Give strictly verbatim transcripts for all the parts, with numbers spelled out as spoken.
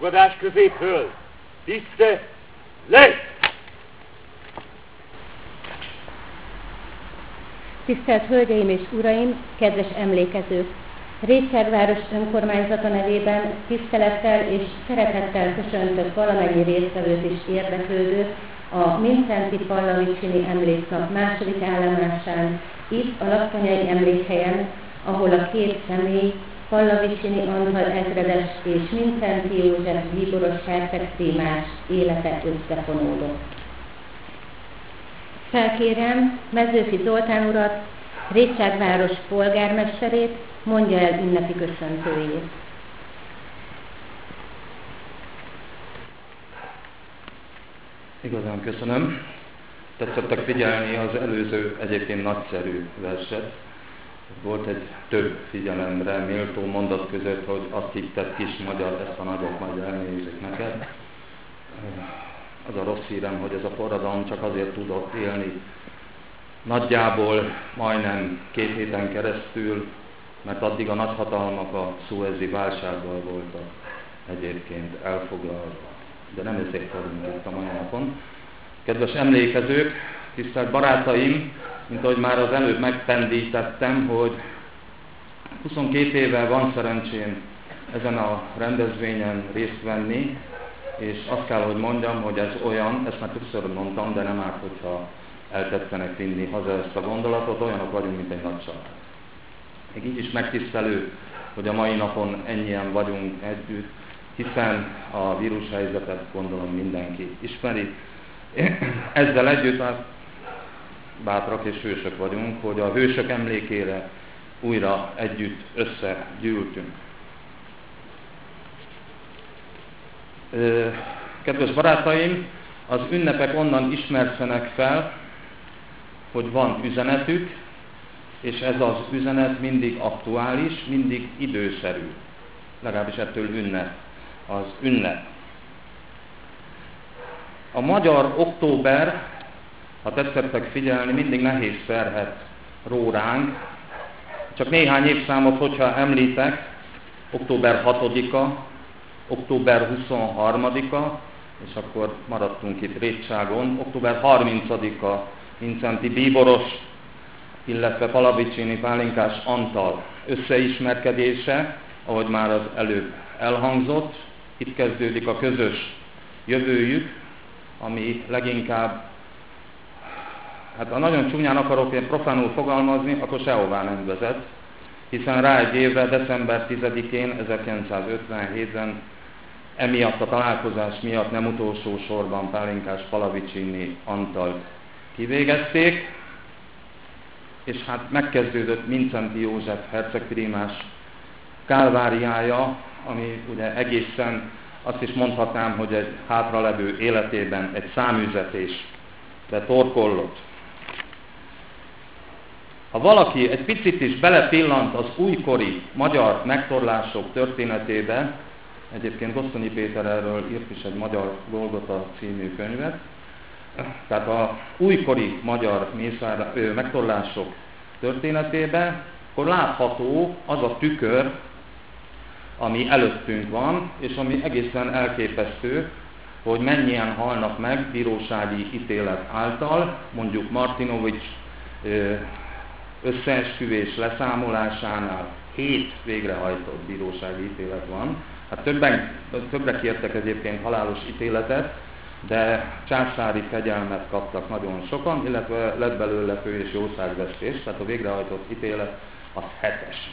fogadás középről. Tiszte, le! Tisztelt Hölgyeim és Uraim, kedves emlékezők! Rétságváros önkormányzata nevében tisztelettel és szeretettel köszöntök valamennyi résztvevőt és érdeklődőt a Mindszenty Pallavicsini Emléknap második állomásán, itt a Lackanyai Emlékhelyen, ahol a két személy, Pallavicsini Antal ezredes és Mindszenty József bíboros herceg prímás élete összefonódott. Felkérem Mezőfi Zoltán urat, Rétságváros polgármesterét, mondja el ünnepi köszöntőjét. Igazán köszönöm. Tetszettek figyelni az előző egyébként nagyszerű verset. Volt egy több figyelemre méltó mondat között, hogy azt hitted kis magyar, ezt a nagyot majd elnézik neked. Az a rossz hírem, hogy ez a forradalom csak azért tudott élni nagyjából majdnem két héten keresztül, mert addig a nagyhatalmak a szuezi válsággal voltak egyébként elfoglalva. De nem ezért vagyunk itt a mai napon. Kedves emlékezők, tisztelt barátaim, mint ahogy már az előbb megpendítettem, hogy huszonkét éve van szerencsém ezen a rendezvényen részt venni, és azt kell, hogy mondjam, hogy ez olyan, ezt már többször mondtam, de nem árt, hogyha eltetszenek vinni haza ezt a gondolatot, olyanok vagyunk, mint egy nagy család. Még így is megtisztelő, hogy a mai napon ennyien vagyunk együtt, hiszen a vírushelyzetet gondolom mindenki ismeri. Ezzel együtt hát bátrak és hősök vagyunk, hogy a hősök emlékére újra együtt összegyűltünk. Kedves barátaim, az ünnepek onnan ismerszenek fel, hogy van üzenetük, és ez az üzenet mindig aktuális, mindig időszerű. Legalábbis ettől ünnep. Az ünnep. A magyar október, ha tetszettek figyelni, mindig nehéz terhet ró ránk. Csak néhány évszámot, hogyha említek, október hatodika, október huszonharmadika, és akkor maradtunk itt Rétságon, október harmincadika, Mindszenty bíboros, illetve Pallavicsini Pálinkás Antal összeismerkedése, ahogy már az előbb elhangzott. Itt kezdődik a közös jövőjük, ami leginkább, hát ha nagyon csúnyán akarok én profánul fogalmazni, akkor sehová nem vezet, hiszen rá egy évre, december tizedikén, ezerkilencszázötvenhétben emiatt a találkozás miatt nem utolsó sorban Pálinkás Pallavicsini Antalt kivégezték, és hát megkezdődött Mindszenty József herceg prímás kálváriája, ami ugye egészen azt is mondhatnám, hogy egy hátralevő életében egy száműzetésbe torkollott. Ha valaki egy picit is belepillant az újkori magyar megtorlások történetébe, egyébként Gosztonyi Péter erről írt is egy Magyar Golgota című könyvet, tehát a újkori magyar mészár, ö, megtorlások történetében, akkor látható az a tükör, ami előttünk van, és ami egészen elképesztő, hogy mennyien halnak meg bírósági ítélet által, mondjuk Martinovics összeesküvés leszámolásánál hét végrehajtott bírósági ítélet van. Hát többen, többre kértek egyébként halálos ítéletet, de császári kegyelmet kaptak nagyon sokan, illetve lett belőle fő és jószágvesztés, tehát a végrehajtott ítélet az hetes.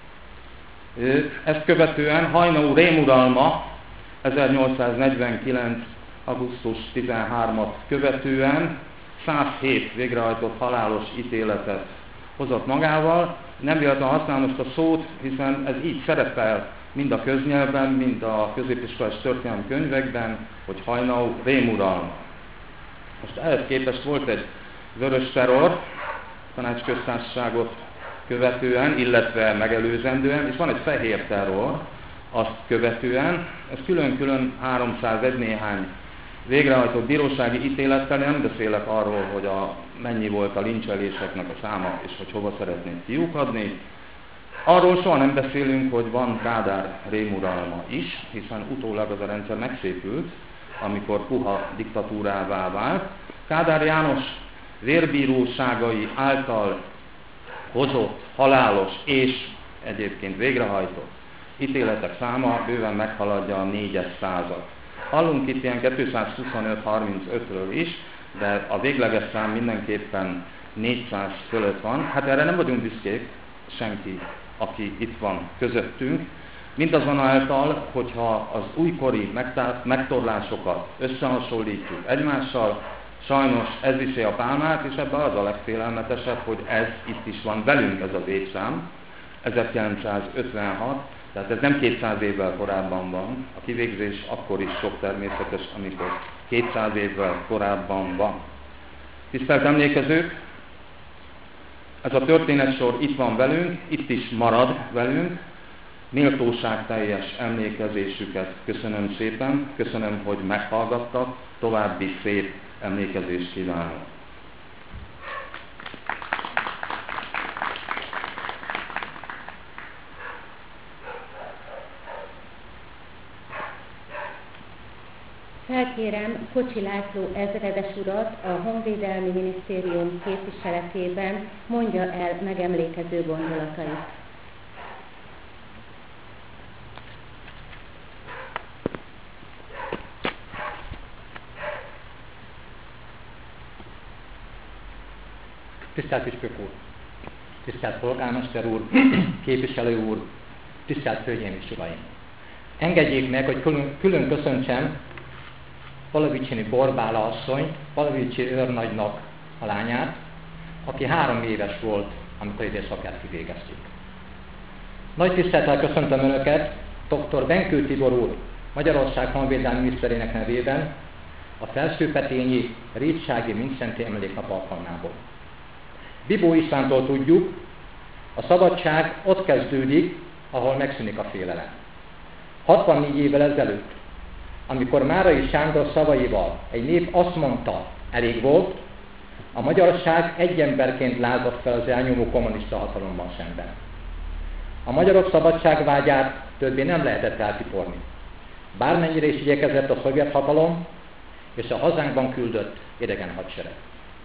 Ezt követően Haynau rémuralma ezernyolcszáznegyvenkilenc. augusztus tizenharmadikát követően százhét végrehajtott halálos ítéletet hozott magával. Nem véletlenül használom most a szót, hiszen ez így szerepel mind a köznyelvben, mind a középiskolás történelmi könyvekben, hogy Haynau rémuralma. Most ehhez képest volt egy vörös terror, tanácsköztársaságot követően, illetve megelőzendően, és van egy fehér terror azt követően. Ez külön-külön háromszázegy néhány végrehajtott bírósági ítélettel, nem beszélek arról, hogy a, mennyi volt a lincseléseknek a száma, és hogy hova szeretnék kiukadni. Arról soha nem beszélünk, hogy van Kádár rémuralma is, hiszen utólag az a rendszer megszépült, amikor puha diktatúrává vált. Kádár János vérbíróságai által hozott halálos és egyébként végrehajtott ítéletek száma bőven meghaladja a négyszázat. Hallunk itt ilyen kétszázhuszonöt harmincötről is, de a végleges szám mindenképpen négyszáz fölött van. Hát erre nem vagyunk büszkék, senki, aki itt van közöttünk. Mindazonáltal, hogyha az újkori megtorlásokat összehasonlítjuk egymással, sajnos ez viszi a pálmát, és ebben az a legfélelmetesebb, hogy ez itt is van velünk, ez a végszám, ezerkilencszázötvenhat, tehát ez nem kétszáz évvel korábban van, a kivégzés akkor is sok természetes, amikor kétszáz évvel korábban van. Tisztelt emlékezők, ez a történetsor itt van velünk, itt is marad velünk, méltóságteljes emlékezésüket köszönöm szépen, köszönöm, hogy meghallgattak, további szép emlékezést kívánok. Felkérem Kocsi László ezredes urat a Honvédelmi Minisztérium képviseletében, mondja el megemlékező gondolatait. Tisztelt Püspök úr, tisztelt polgármester úr, képviselő úr, tisztelt hölgyeim és uraim! Engedjék meg, hogy külön, külön köszöntsem Palavicsini Borbála asszonyt, Palavicsi őrnagynak a lányát, aki három éves volt, amikor édesapját kivégezték. Nagy tisztelettel köszöntöm Önöket, dr. Benkő Tibor úr, Magyarország honvédelmi miniszterének nevében, a Felsőpetényi Rétsági Mindszenty Emléknap alkalmából. Bibó Istvántól tudjuk, a szabadság ott kezdődik, ahol megszűnik a félelem. hatvannégy évvel ezelőtt, amikor Márai Sándor szavaival egy nép azt mondta, elég volt, a magyarság egy emberként lázadt fel az elnyomó kommunista hatalommal szemben. A magyarok szabadságvágyát többé nem lehetett eltiporni. Bármennyire is igyekezett a szovjet hatalom és a hazánkban küldött idegen hadsereg.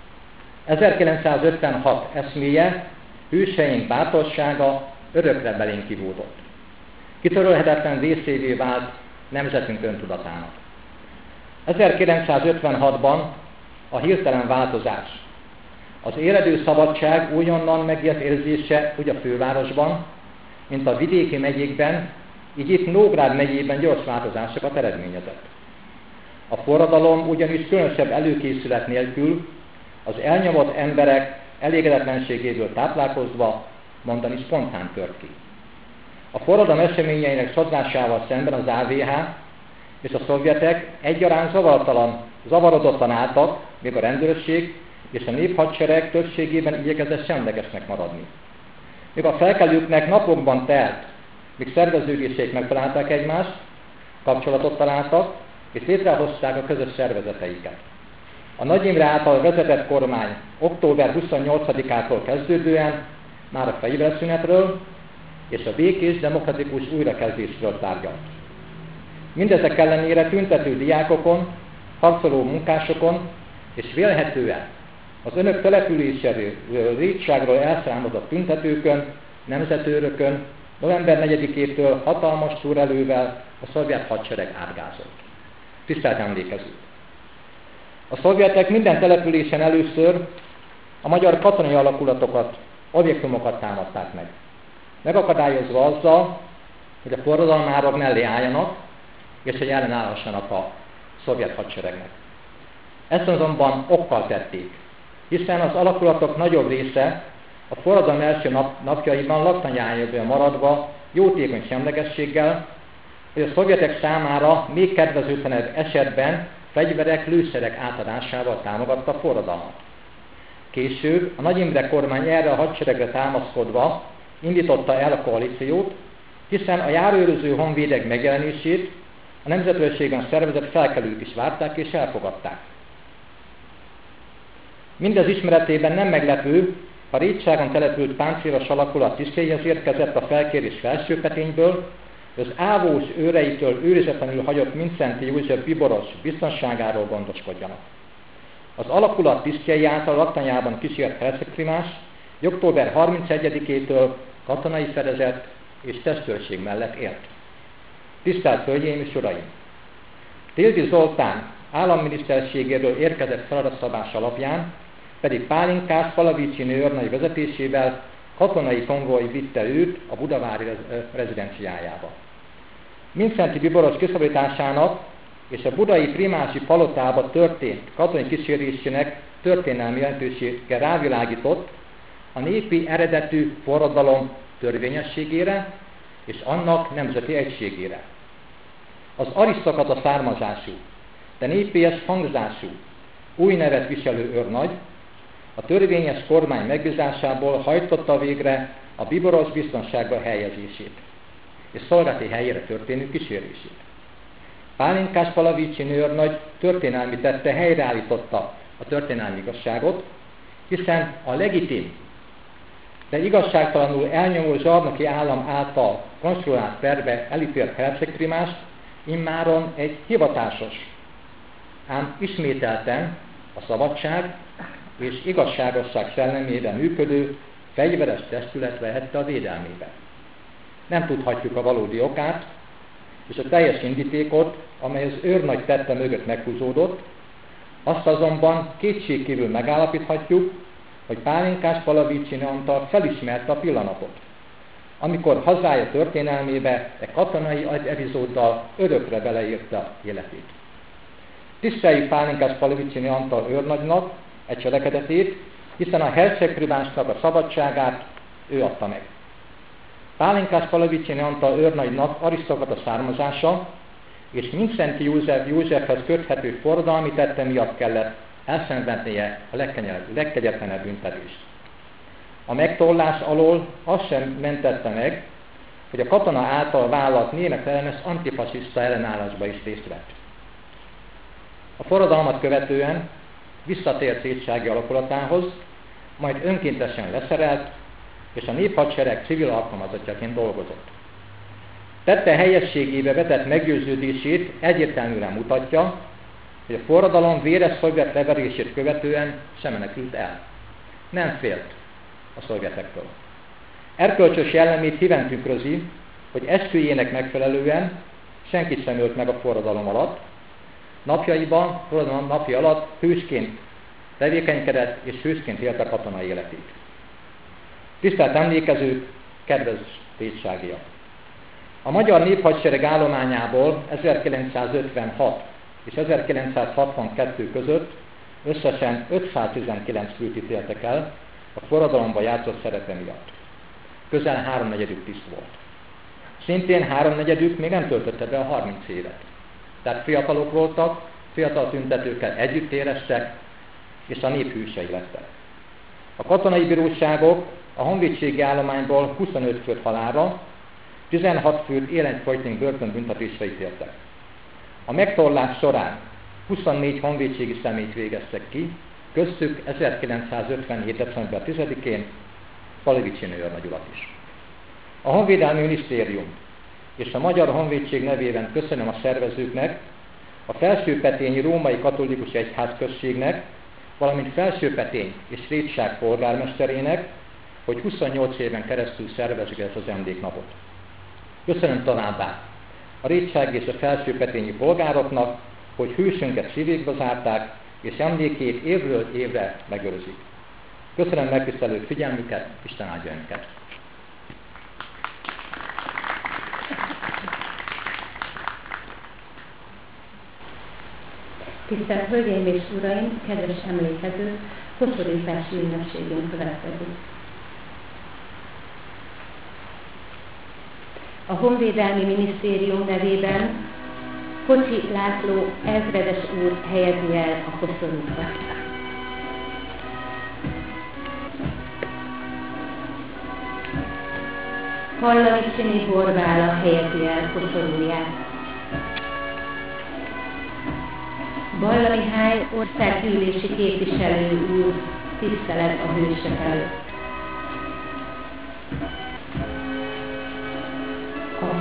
ezerkilencszázötvenhat eszméje, hőseink bátorsága örökre belénk kivódott. Kitörölhetetlen részévé vált nemzetünk öntudatának. ezerkilencszázötvenhatban a hirtelen változás, az éledő szabadság újonnan megért érzése úgy a fővárosban, mint a vidéki megyékben, így itt Nógrád megyében gyors változásokat eredményezett. A forradalom ugyanis különösebb előkészület nélkül az elnyomott emberek elégedetlenségéből táplálkozva mondani spontán tört ki. A forradalom eseményeinek sodrásával szemben az á vé há és a szovjetek egyaránt zavartalan, zavarodottan álltak, még a rendőrség és a néphadsereg többségében igyekezett semlegesnek maradni. Még a felkelőknek napokban telt, míg szerveződéseik megtalálták egymást, kapcsolatot találtak, és létrehozták a közös szervezeteiket. A Nagy Imre által vezetett kormány október huszonnyolcadikától kezdődően már a fegyverszünetről és a békés demokratikus újrakezdésről tárgyalt. Mindezek ellenére tüntető diákokon, harcoló munkásokon és vélhetően az önök településéről, rétságról elszámozott tüntetőkön, nemzetőrökön november negyedikétől hatalmas túrelővel a szovjet hadsereg átgázolt. Tisztelt emlékezők! A szovjetek minden településen először a magyar katonai alakulatokat, objektumokat támadták meg, megakadályozva azzal, hogy a forradalmárok mellé álljanak, és hogy ellenállhassanak a szovjet hadseregnek. Ezt azonban okkal tették, hiszen az alakulatok nagyobb része a forradalom első nap, napjaiban laktanyájában maradva jótékony semlegességgel, hogy a szovjetek számára még kedvezőtlenebb esetben fegyverek, lőszerek átadásával támogatta a forradalmat. Később a Nagy Imre kormány erre a hadseregre támaszkodva indította el a koalíciót, hiszen a járőröző honvédek megjelenését a nemzetőrségben szervezett felkelők is várták és elfogadták. Mindez ismeretében nem meglepő, A Rétságon települt páncélos alakulat tisztjeihez érkezett a felkérés Felsőpetényből, az ávós őreitől őrizetlenül hagyott Mindszenty József biboros biztonságáról gondoskodjanak. Az alakulat tisztjei által laktanyában kísért hercegprimás október harmincegyedikétől katonai fedezet és testőrség mellett élt. Tisztelt Hölgyeim és Uraim! Tildi Zoltán államminiszterségéről érkezett feladatszabás alapján pedig Pálinkás Palavicsi őrnagy vezetésével katonai konvoj vitte őt a budavári rezidenciájába. Mindszenty biboros kiszabadításának és a budai primási palotába történt katonai kísérésének történelmi jelentősége rávilágított a népi eredetű forradalom törvényességére és annak nemzeti egységére. Az arisztokrata származású, de népélyes hangzású, új nevet viselő őrnagy a törvényes kormány megbízásából hajtotta végre a biboros biztonságba helyezését és szolgálati helyére történő kísérését. Pálinkás Palavicsi őrnagy történelmi tette helyreállította a történelmi igazságot, hiszen a legitim, de igazságtalanul elnyomó zsarnoki állam által konstruált perbe elítélt hercegprimást immáron egy hivatásos, ám ismételten a szabadság és igazságosság szellemében működő fegyveres testület vehette a védelmébe. Nem tudhatjuk a valódi okát, és a teljes indítékot, amely az őrnagy tette mögött meghúzódott, azt azonban kétségkívül megállapíthatjuk, hogy Pálinkás Palavicsi Antal felismerte a pillanatot, amikor hazája történelmébe egy katonai epizóddal örökre beleírta életét. Tiszteljük Pálinkás Palavicsi Antal őrnagynak egy cselekedetét, hiszen a hercegprimásnak a szabadságát ő adta meg. Pálinkás Palavicsi Antal őrnagynak arisztokrata származása és Mindszenty József Józsefhez köthető forradalmi tette miatt kellett elszenvednie a legkegyetlenebb büntetést. A megtorlás alól azt sem mentette meg, hogy a katona által vállalt német ellenes antifasiszta ellenállásba is részt vett. A forradalmat követően visszatért szétsági alakulatához, majd önkéntesen leszerelt, és a néphadsereg civil alkalmazottjaként dolgozott. Tette helyességébe vetett meggyőződését egyértelműen mutatja, hogy a forradalom véres szovjet leverését követően sem menekült el. Nem félt a szovjetektől. Erkölcsös jellemét híven tükrözi, hogy esküjének megfelelően senkit sem ölt meg a forradalom alatt, napjaiban, forradalom napja alatt hősként tevékenykedett és hősként élte katonai életét. Tisztelt emlékezők, kedves rétságiak! A magyar néphadsereg állományából ezerkilencszázötvenhat és ezerkilencszázhatvankettő között összesen ötszáztizenkilenc főt ítéltek el a forradalomban játszott szerepe miatt. Közel háromnegyedük tiszt volt. Szintén háromnegyedük még nem töltötte be a harminc évet. Tehát fiatalok voltak, fiatal tüntetőkkel együtt éreztek, és a nép hősei lettek. A katonai bíróságok a honvédségi állományból huszonöt főt halálra, tizenhat főt életfogytig börtönbüntetésre ítéltek. A megtorlás során huszonnégy honvédségi személyt végeztek ki, köztük ezerkilencszázötvenhét. december tizedikén Palavicsi őrnagy urat is. A Honvédelmi Minisztérium és a Magyar Honvédség nevében köszönöm a szervezőknek, a Felsőpetényi Római Katolikus Egyházközségnek, valamint Felsőpetény és Rétság polgármesterének, hogy huszonnyolc éven keresztül szervezik ezt az emléknapot. Köszönöm továbbá a Rétság és a Felsőpetényi polgároknak, hogy hősünket szívékbe zárták, és emlékét évről évre megőrzik. Köszönöm megtisztelő figyelmüket, Isten áldja önöket! Tisztelt Hölgyeim és Uraim, kedves emlékezők, koszorúzási ünnepségünk következik. A Honvédelmi Minisztérium nevében Kocsi László ezredes úr helyezi el a koszorúkat. Hallavicsini Borbála helyezi el koszorúját. Balla Mihály országgyűlési képviselő úr tisztelet a hősök előtt.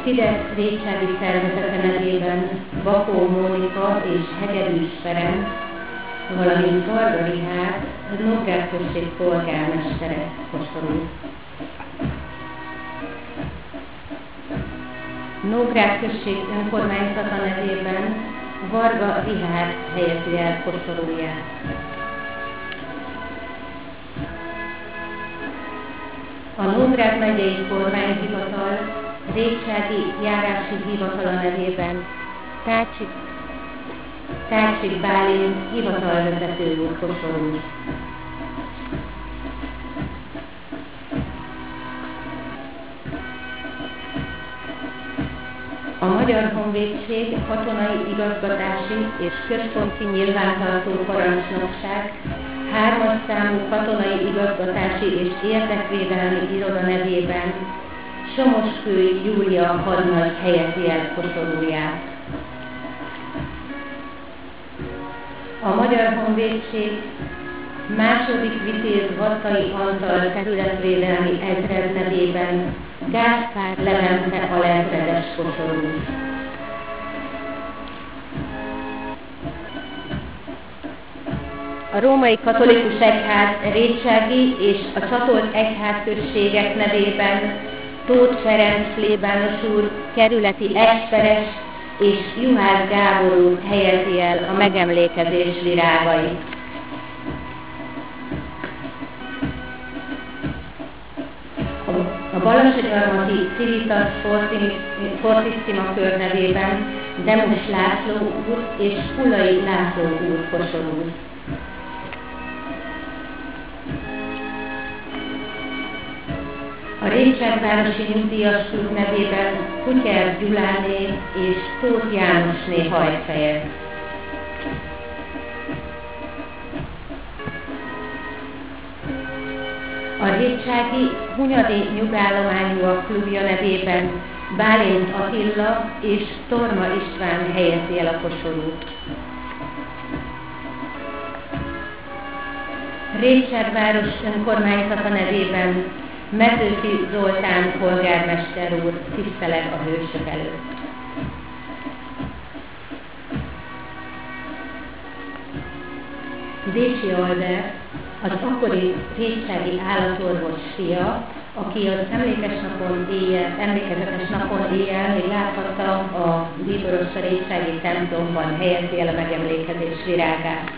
Fidesz rétsági szervezete nevében Bakó Mónika és Hegedűs Ferenc, valamint Varga Richárd, Nógrád község polgármestere kosorul. Nógrád község önkormányzata nevében Varga Richárd helyezi el kosorulját. A Nógrád megyei kormányhivatal rétsági járási hivatala nevében Tácsik, Tácsik Bálint hivatalvezető úr kosorul. A Magyar Honvédség katonai igazgatási és központi nyilvántartó parancsnokság hármas számú katonai igazgatási és érdekvédelmi iroda nevében Somoskői Júlia hadnagy helyezi el kosorulját. A Magyar Honvédség második vitéz Vattai Antal területvédelmi ezred nevében Gáspár Levente alezredes kosorul. A Római Katolikus Egyház rétsági és a csatolt egyházközségek nevében Tóth Ferenc plébános úr kerületi esperes és Juhász Gábor úr helyezi el a megemlékezés virágait. A Balassagyarmati Civitas Fortissima kör nevében Demus László úr és Pullai László úr kosorul. A Rétságvárosi Nyugdíjas Klub nevében Kutyer Gyuláné és Tóth Jánosné hajtfejez. A rétsági Hunyadi Nyugállományúak klubja nevében Bálint Attila és Torma István helyezi el a kosorút. Rétságváros önkormányzata nevében Mezőki Zoltán polgármester úr tisztelet a hősök előtt. Décsi Albert, az akkori rétsági állatorvos fia, aki az emlékes napon éjjel, emlékezetes napon éjjel még láthatta a Bíborossa rétsági templomban helyezi el a megemlékezés virágát.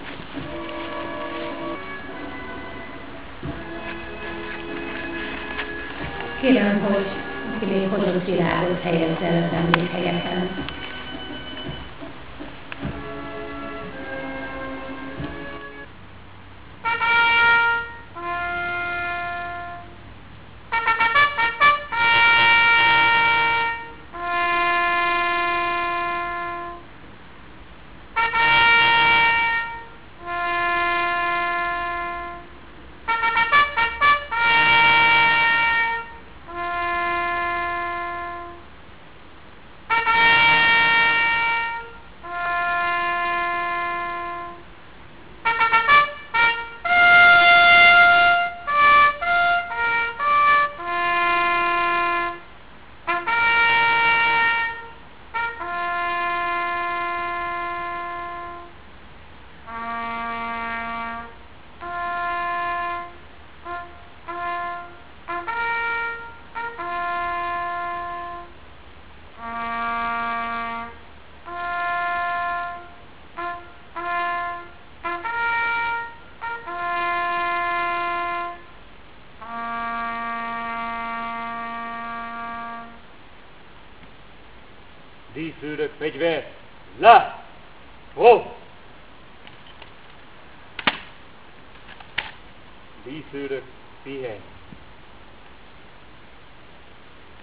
Kérem, hogy aki még hozott virágot helyezze el az emlékhelyeken. Díszőrök fegyver, le! Ho! Díszőrök pihenj!